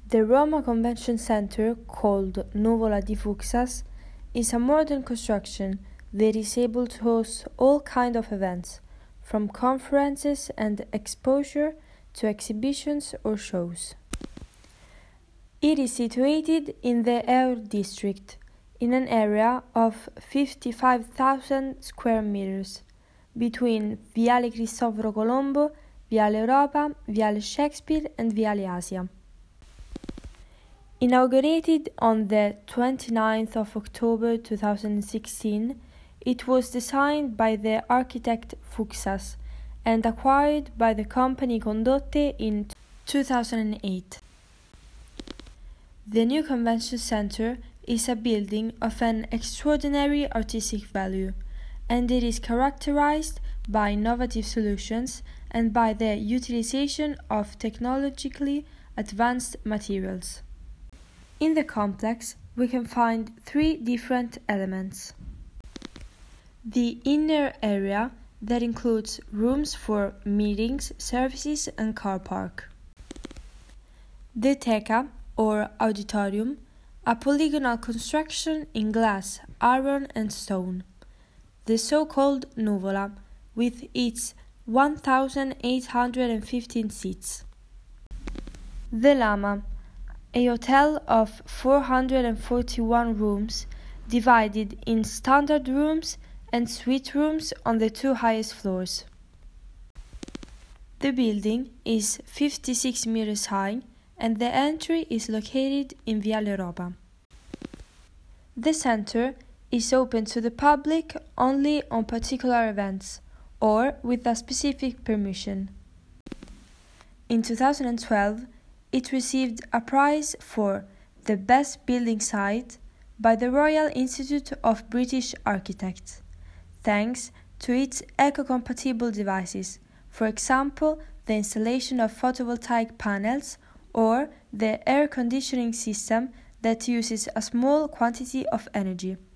The Roma Convention Center, called Nuvola di Fuksas, is a modern construction that is able to host all kinds of events, from conferences and exposure to exhibitions or shows. It is situated in the Eur district, in an area of 55,000 square meters, between Viale Cristoforo Colombo, Viale Europa, Viale Shakespeare and Viale Asia. Inaugurated on the 29th of October 2016, it was designed by the architect Fuksas and acquired by the company Condotte in 2008. The new convention center is a building of an extraordinary artistic value, and it is characterized by innovative solutions and by the utilization of technologically advanced materials. In the complex, we can find three different elements. The inner area that includes rooms for meetings, services and car park. The teca, or auditorium, a polygonal construction in glass, iron and stone. The so-called Nuvola, with its 1,815 seats. The Lama, a hotel of 441 rooms, divided in standard rooms and suite rooms on the two highest floors. The building is 56 meters high and the entry is located in Viale Europa. The center is open to the public only on particular events or with a specific permission. In 2012, it received a prize for the Best Building Site by the Royal Institute of British Architects, thanks to its eco-compatible devices, for example, the installation of photovoltaic panels or the air conditioning system that uses a small quantity of energy.